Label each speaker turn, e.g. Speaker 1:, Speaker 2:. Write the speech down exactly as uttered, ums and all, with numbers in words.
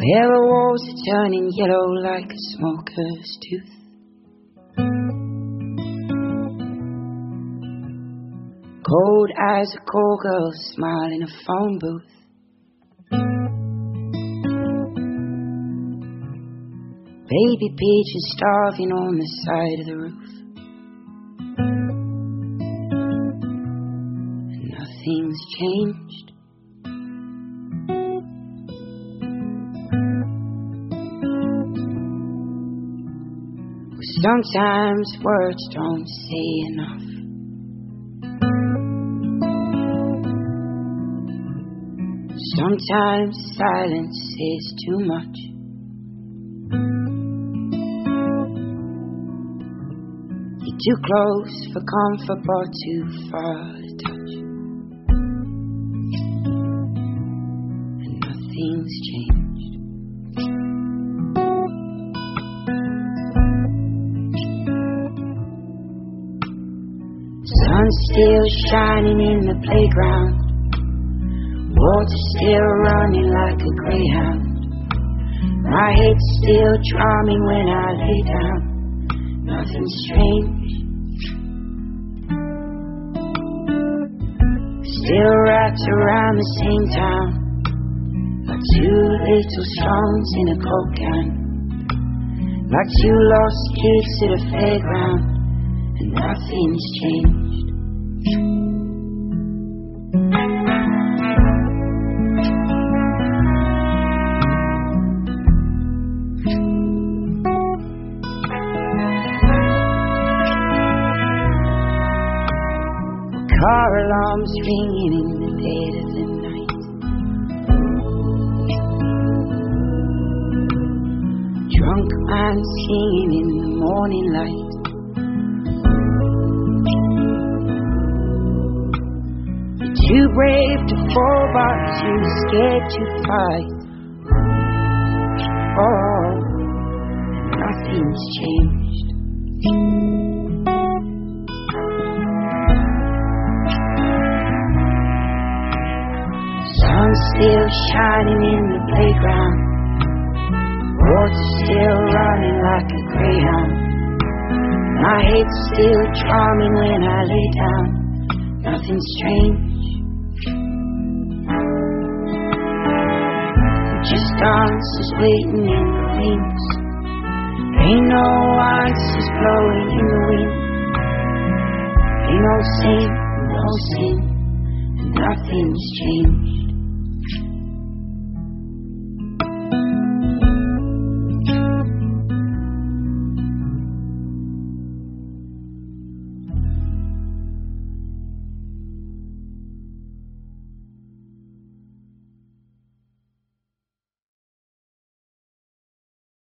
Speaker 1: where the walls are turning yellow like a smoker's tooth. Cold as a call girl smile in a phone booth. Baby pigeons starving on the side of the roof. And nothing's changed. Well, sometimes words don't say enough. Sometimes silence says too much. You're too close for comfort, but too far to touch. And nothing's changed. Sun's still shining in the playground. Water still running like a greyhound. My head's still drumming when I lay down. Nothing's strange. Still wrapped around the same town, like two little songs in a coke can. Like two lost kids at a fairground, and nothing's changed. Car alarms ringing in the dead of the night. Drunk man singing in the morning light. You're too brave to fall, but too scared to fight. Oh, nothing's changed. Sun's still shining in the playground. Water still running like a greyhound. My head's still drumming when I lay down. Nothing's strange. Just answers waiting in the wings. Ain't no answers blowing in the wind. Ain't no sin, no sin, and nothing's changed.